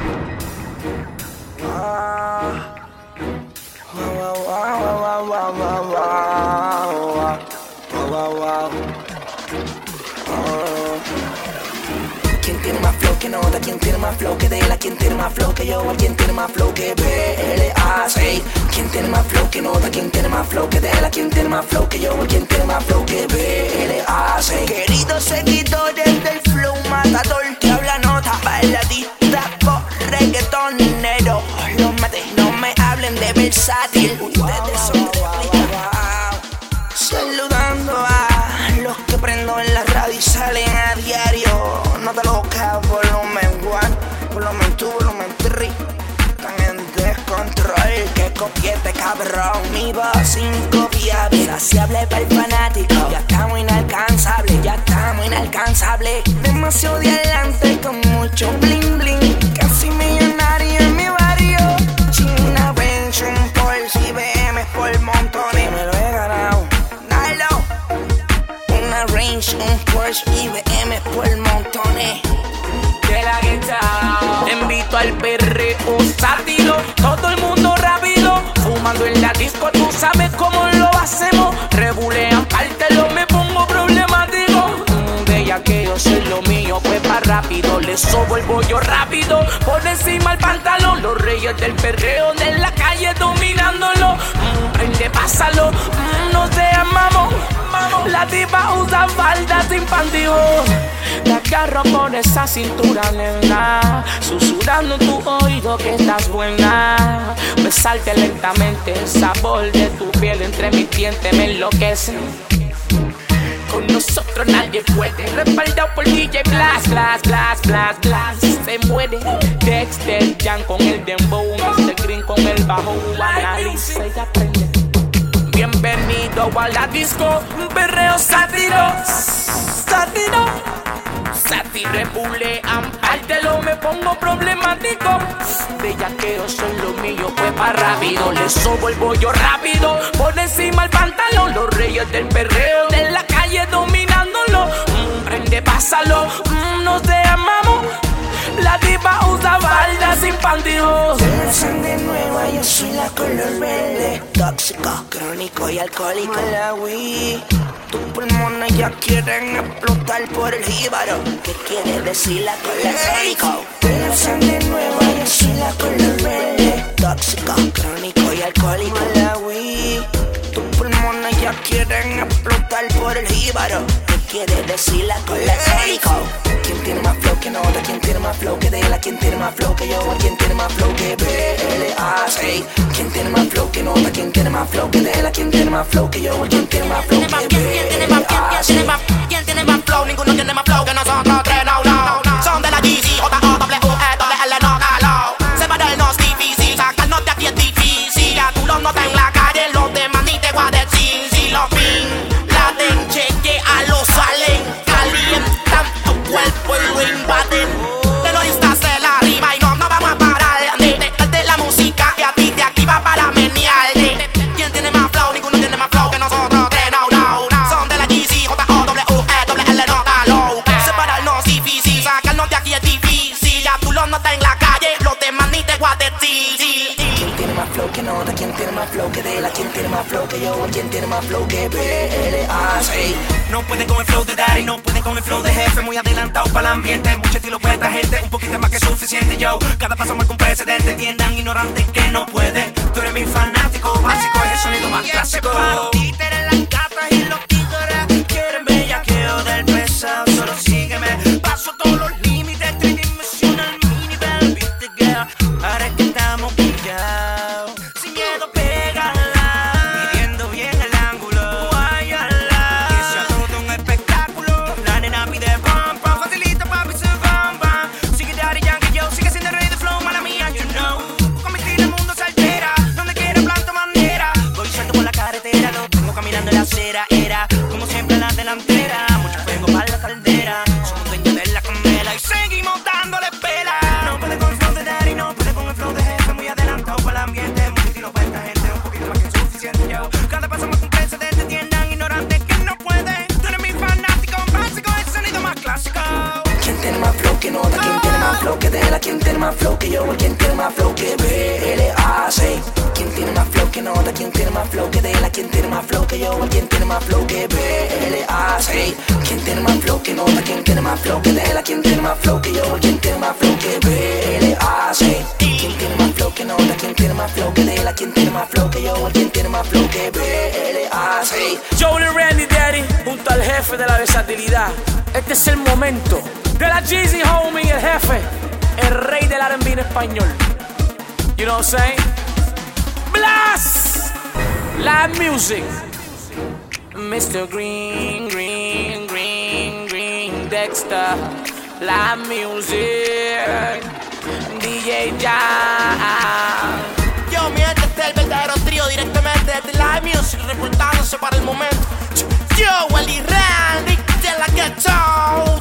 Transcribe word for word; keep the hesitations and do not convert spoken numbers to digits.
Ah. Wow, wow, wow, wow, wow, wow, wow. Wow, wow, wow. Oh. ¿Quién tiene más flow que nota? ¿Quién tiene más flow que Dela? ¿Quién tiene más flow que yo? ¿Quién tiene más flow que B L A C? ¿Quién tiene más flow que nota? ¿Quién tiene más flow que Dela? ¿Quién tiene más flow que yo? ¿Quién tiene más flow que B L A C? Queridos seguidores del flow matador, que habla nota, bailadita, por reggaetonero. Los maté, no me hablen de versátil. Ustedes son de saludando a los que prendo en la radio y salen a diario. No te loca, volumen one, volumen two, volumen three. Están en descontrol, que copiete cabrón. Mi voz incopiable, saciable para el fanático. Ya estamos inalcanzable, ya estamos inalcanzable. Demasiado de adelante con mucho bling bling. Casi millonario en mi barrio. China, Bench, un Porsche y B M por montones. Me lo he ganado. Una Range, un Porsche y B M por montones. De la guitarra te invito al perreo sátiro. Todo el mundo rápido, fumando en la disco. Tú sabes cómo lo hacemos. Rebulean, pártelo, me pongo problemático. Mm, de ya que yo soy lo mío, pues pa' rápido. Le sobo el bollo rápido, por encima el pantalón. Los reyes del perreo de la calle dominándolo. Mm, prende, pásalo, mm, nos te amamos. La tipa usa falda sin pantyhose. La agarro por esa cintura, nena, susurrando en tu oído que estás buena. Besarte lentamente, el sabor de tu piel entre mis dientes me enloquece. Con nosotros nadie puede. Respaldado por D J Blast, Blast, Blast, Blast, Blast. Se muere Dexter Jan con el dembow, mister Green con el bajo. Analiza y aprende. Bienvenido a la disco, un perreo sátiro, sátiro, sátiro, rebulean, pártelo, me pongo problemático. De ya que yo soy lo mío, pues pa' rápido. Le sobo el bollo rápido, por encima el pantalón. Los reyes del perreo de la calle dominándolo. Mm, prende, pásalo, mm, nos te amamos. La tipa usa falda sin pantyhose. De la sangre nueva, yo soy la color verde. Tóxico, crónico y alcohólico. Malawi, tus pulmones ya quieren explotar por el jíbaro. ¿Qué quiere decir la color? De la sangre nueva, yo soy la color verde. Tóxico, crónico y alcohólico. Malawi, tus pulmones ya quieren explotar por el jíbaro. ¿Qué quiere decir la color? ¿Quién tiene más flow que nota? ¿Quién tiene más flow que Dela? ¿Quién tiene más flow que yo? ¿Quién tiene más flow que B L A C? ¿Quién tiene más flow que nota? ¿Quién tiene más flow que Dela? ¿Quién tiene más flow que yo? ¿Quién tiene más flow que B L A C? ¿Quién tiene más flow? Ninguno tiene más flow que nosotros tres, no, no. Son de la G C, J O W E, doble L, no, no. Separarnos difícil, sacarnos de aquí es difícil. Ya tú los notas en la calle, los demás ni te voy a decir. Si los fin, la den, cheque a los salen. Calientan tu cuerpo y lo invaden. Terroristas de la rima y no, no vamos a parar. De, de, de la música y a ti te activa para menear. De, de, ¿quién tiene más flow? Ninguno tiene más flow que nosotros tres, no, no, no. Son de la G C, J O W E, doble L, no, no. Separarnos difícil, sacarnos de aquí es difícil. Ya tú los notas en la calle, los demás ni te voy a decir. ¿Quién tiene más flow que nota? ¿Quién tiene más flow que Dela? ¿Quién tiene más flow que yo? ¿Quién tiene más flow que B L A C? No pueden con el flow de Daddy, no pueden con el flow de jefe. Muy adelantado para el ambiente, mucho estilo para esta gente. Un poquito más que suficiente, yo. Cada paso marca un precedente. Entiendan ignorantes que no pueden. Tú eres mi fanático, básico es el sonido más clásico. Los títeres, las gatas y los tigres quieren bellaqueo del pesado, solo sígueme. Paso todos los límites, tridimensional, mi nivel, viste girl. Ahora es que estamos pillados, sin miedo pégala, midiendo bien el ángulo. Guayala, que sea todo un espectáculo. La nena pide pam pam, facilita papi se bam bam. Sigue Daddy Yankee, yo sigue siendo el rey de flow, mala mía, you know. Con mi estilo el mundo se altera, donde quiera planta bandera. Voy suelto por la carretera, lo tengo más flow que yo? ¿Quién tiene más flow que B L A seis? ¿Quién tiene más flow que Nota? ¿Quién tiene más flow que Dela? ¿Quién tiene más flow que yo? ¿Quién tiene más flow que B L A seis? ¿Quién tiene más flow que Nota? ¿Quién tiene más flow que Dela? ¿Quién tiene más flow que yo? ¿Quién tiene más flow que B L A seis? ¿Quién tiene más flow que Nota? ¿Quién tiene más flow que Dela? ¿Quién tiene más flow que yo? ¿Quién tiene más flow que B L A seis? Joel y Randy Daddy junto al jefe de la versatilidad. Este es el momento de la Jeezy homie, el jefe, el rey del R and B en español. You know what I'm saying? Blast! Live music. mister Green, Green, Green, Green, Dexter. Live music. D J Jam. Yo, mi gente, este es el verdadero trío directamente desde Live Music, reportándose para el momento. Yo, Wally Randy, de la Ghetto.